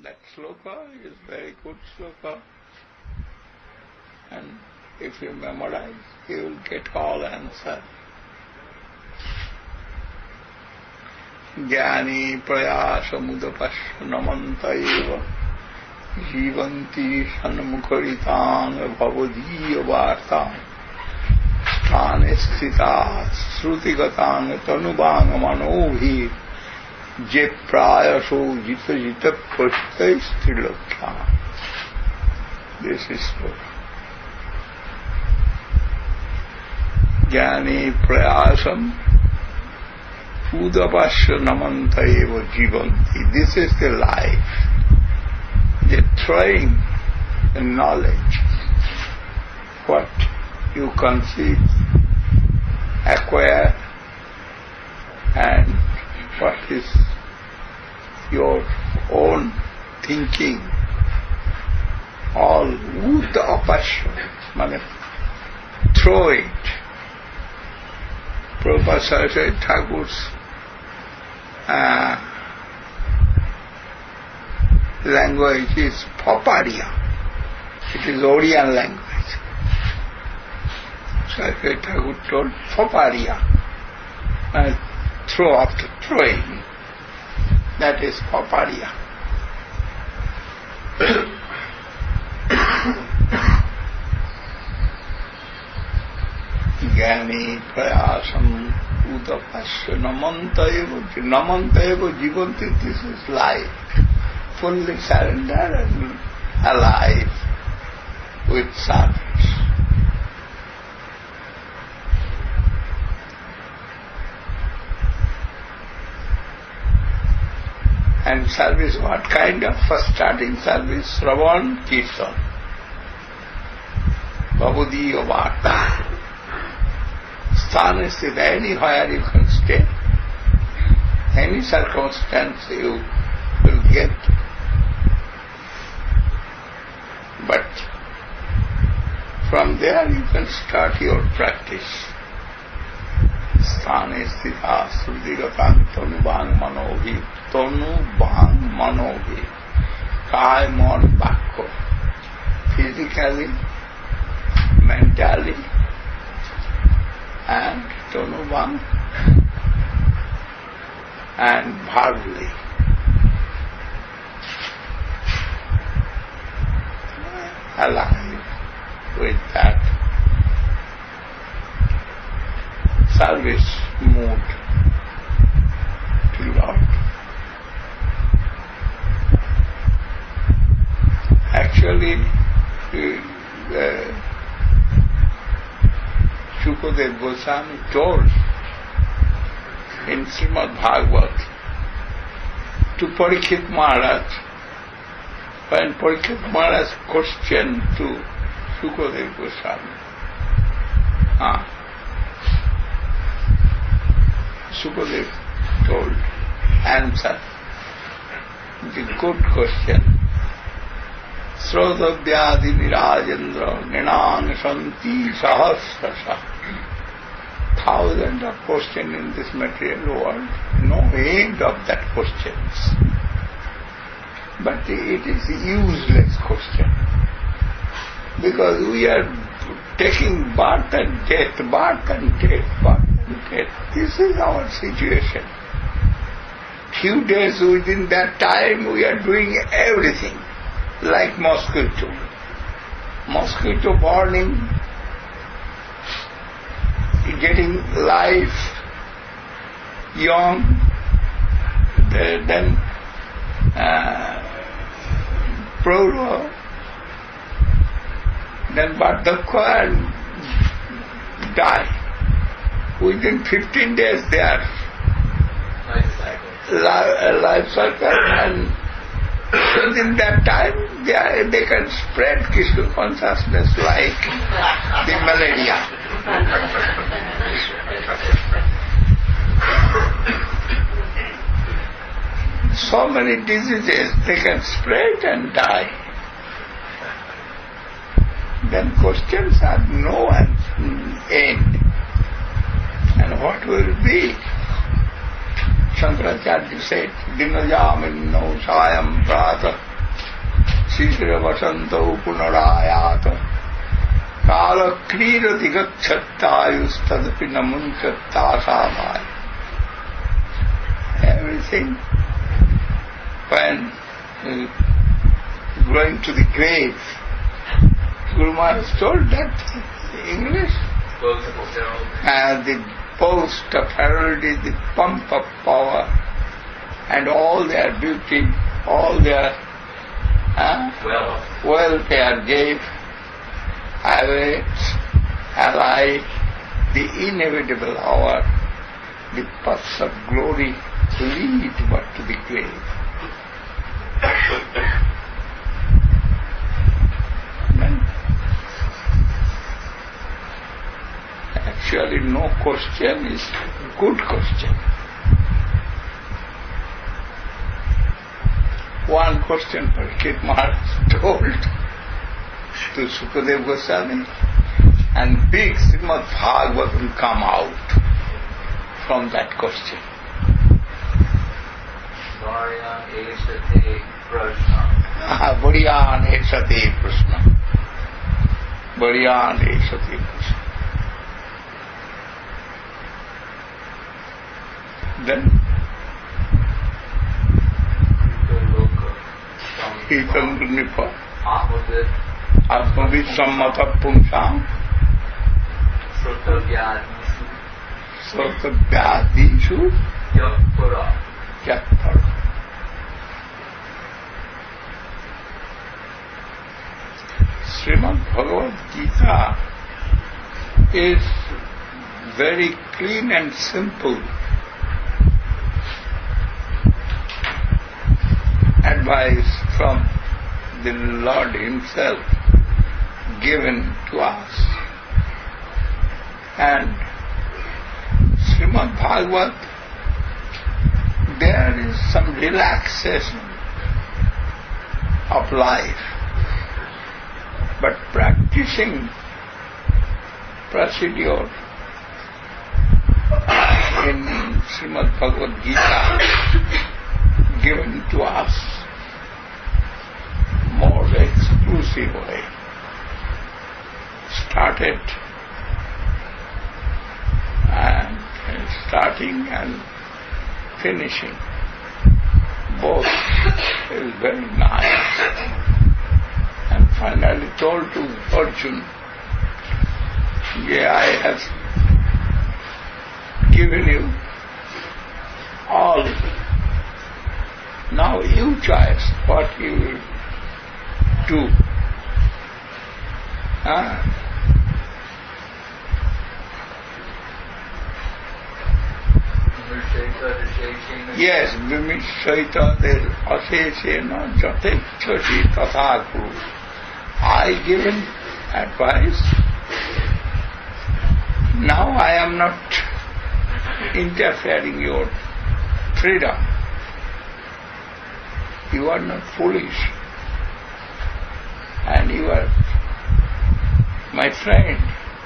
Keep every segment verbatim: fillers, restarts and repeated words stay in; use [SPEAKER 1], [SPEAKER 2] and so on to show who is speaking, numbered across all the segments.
[SPEAKER 1] that sloka is very good sloka. And if you memorize, you will get all answer. Jnani prayasa mudapasya namanta eva jivanti sanmukharitang bhavadiya vartang sthane sthita srutigatang tanubang manobhi je prayaso jita jita prasthai strilokya. This is sloka. Jnani prayasam udapasya namanta eva jivanti. This is the life. They're trying the knowledge. What you conceive, acquire, and what is your own thinking. All udapasya, means throw it. Prabhupada said Thakur's uh, language is Paparia. It is Oriyan language. So Thakur told Paparia. And throw after throwing. That is Paparia. Jnani prayasam udapasya namanta eva namanta eva jivanti. This is life. Fully surrendered and alive with service. And service, what kind of? First starting service, Shravan Kirtan. Bhavadiya Varta. Sthan is anywhere you can stay. Any circumstance you will get. But from there you can start your practice. Sthane sthita srudigatang tanubang manobhi. Tanubang manobhi. Kaya, mon, bakko. Physically, mentally, and tanubang, and verbally. Alive with that service mood to Lord. Actually, uh, Shukadev Goswami told in Srimad Bhagavat to Parikshit Maharaj, when Parikshit Maharaj questioned to Shukadev Goswami, ah, Shukadev told, answer, the good question. Srodhavyadi nirajendra ninang shanti sahasrasa. Thousands of questions in this material world, no end of that questions. But it is a useless question. Because we are taking birth and death, birth and death, birth and death. This is our situation. Few days within that time we are doing everything. Like mosquito. Mosquito burning, getting life, young, then uh, Praura, then Vardhakya and die. Within fifteen days they are life cycle, li- life cycle and within that time they, are, they can spread Krishna consciousness like the malaria. So many diseases they can spread and die. Then questions have no end. And what will be? Shankaracharya said, Dinajamino Sayam Prata Shishra Vasantau Punarayata Kala Krirati Gacchattayus Tadapi Namunchattasamaya. Everything when uh, going to the grave, Guru Maharaj told that English. And the boast of herald is the pump of power, and all their beauty, all their uh,
[SPEAKER 2] wealth.
[SPEAKER 1] wealth they gave away, ally the inevitable hour, the paths of glory lead but to the grave. Actually, no question is good question. One question Parikshit Maharaj told to Sukadeva Goswami, and big Srimad Bhagavatam come out from that question.
[SPEAKER 2] Varyan Esate Prashna.
[SPEAKER 1] Varyan Esate Prashna. Varyan Esate Prashna. Then Hitam Nipa Atmavid Sammata Pumsam Sratavyadishu
[SPEAKER 2] Yatpara.
[SPEAKER 1] Yatpara. Srimad Bhagavad Gita is very clean and simple advice from the Lord Himself given to us. And Srimad Bhagavat, there is some relaxation of life, but practicing procedure in Srimad Bhagavad Gita given to us more exclusive way. Started and starting and finishing. Both is very nice. And finally told to Arjuna, yeah, I have given you all. Now you choose what you will do. Huh? Yes, Vimishaita del Asesena Jatekshaji Tatha Guru. I given advice. Now I am not interfering your freedom. You are not foolish. And you are my friend.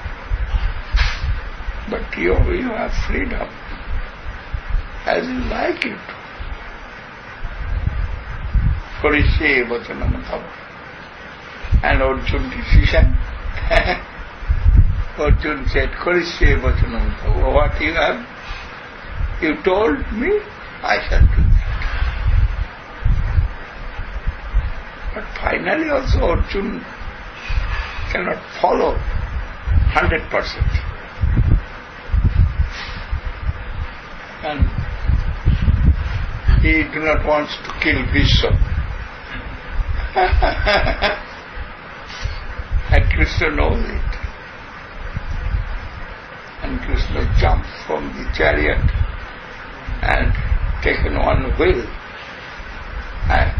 [SPEAKER 1] But you, you have freedom. As you like it. Korishe Vachanam Tava. And Arjun decision. Arjun said, Korishe Vachanam Tava. What you have, you told me, I shall do that. But finally also Arjun cannot follow hundred percent. And he do not want to kill Bhishma. And Krishna knows it. And Krishna jumped from the chariot and taken one wheel and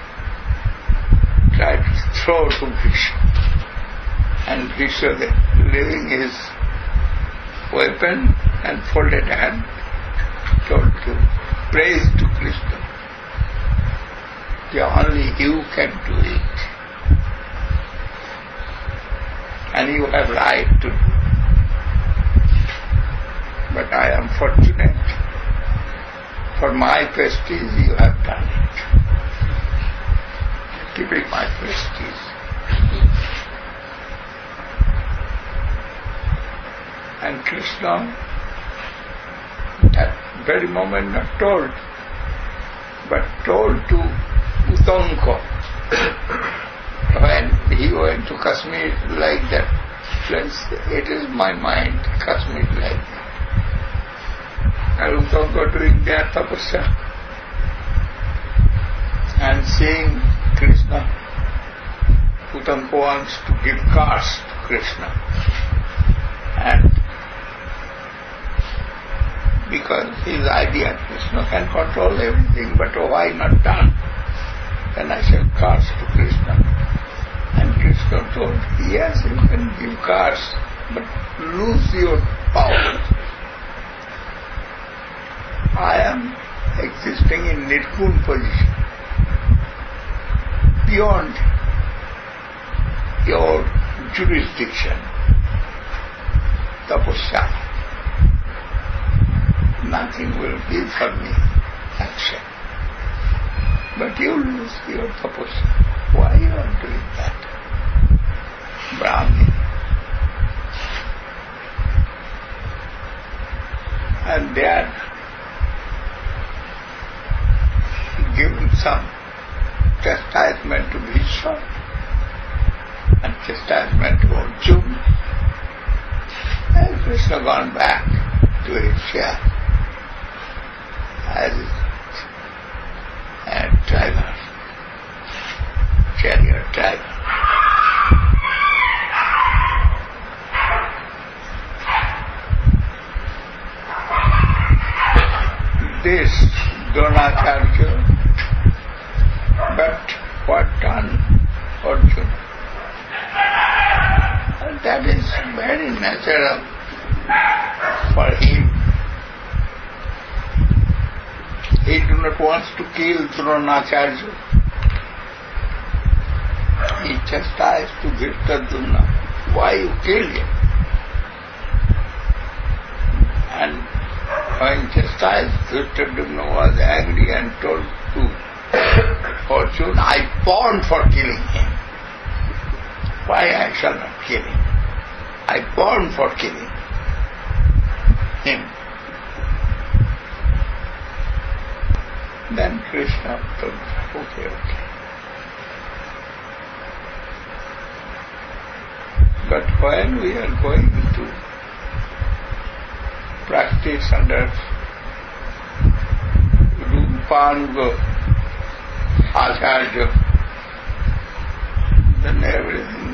[SPEAKER 1] tried to throw to Bhishma. And Bhishma, leaving his weapon and folded hand, told to praise to Krishna. Yeah, only you can do it. And you have right to do. But I am fortunate. For my prestige you have done it. keeping my prestige. And Krishna, at very moment not told, but told to Utanka when he went to Kashmir like that. Friends, it is my mind, Kashmir like that. And Utanka doing their tapasya and seeing Krishna. Utanka wants to give cars to Krishna. And because his idea, Krishna can control everything, but why not done? Then I said, cars to Krishna. And Krishna told, yes, you can give cars, but lose your power. I am existing in Nirgun position, beyond your jurisdiction, tapasya. Nothing will be for me action. But you lose your tapasya. Why you are doing that? Brahmin. And they are given some chastisement to Bhishma and chastisement to Arjuna. And Krishna gone back to his share as a driver, chariot driver. This Dronacharya, but what done Arjuna? And that is very natural for him. He do not want to kill Dronacharya. He chastised to Dhritarjuna, why you killed him? And when chastised, Dhritarjuna was angry and told to Arjuna, I born for killing him. Why I shall not kill him? I born for killing him. Then Krishna told, okay, okay. But when we are going to practice under Rupanga Acharya, then everything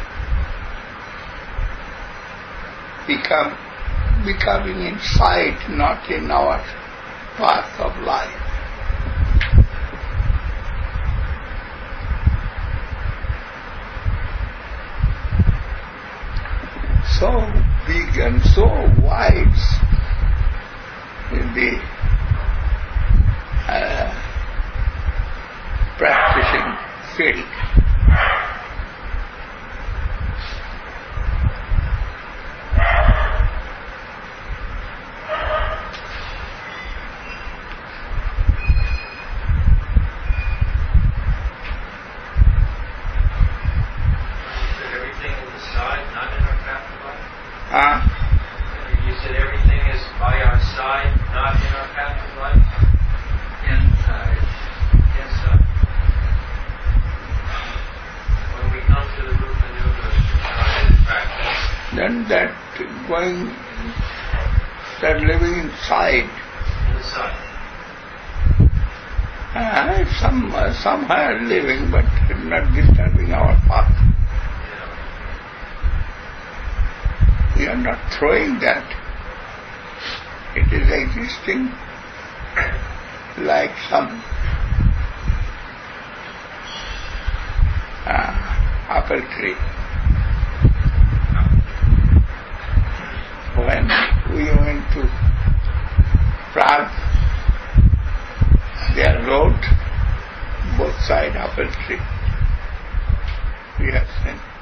[SPEAKER 1] become becoming in sight, not in our path of life. So big and so wide in the uh, practicing field. Huh?
[SPEAKER 2] You said everything is by our side, not in our path of life? Inside. Inside. When we come to the Rupa Nuga practice.
[SPEAKER 1] Then that going, that living inside.
[SPEAKER 2] Inside.
[SPEAKER 1] Uh, some, uh, somewhere living, but not disturbing our path. We are not throwing that. It is existing like some uh, apple tree. When we went to Prague, there road, both side apple tree. We have seen.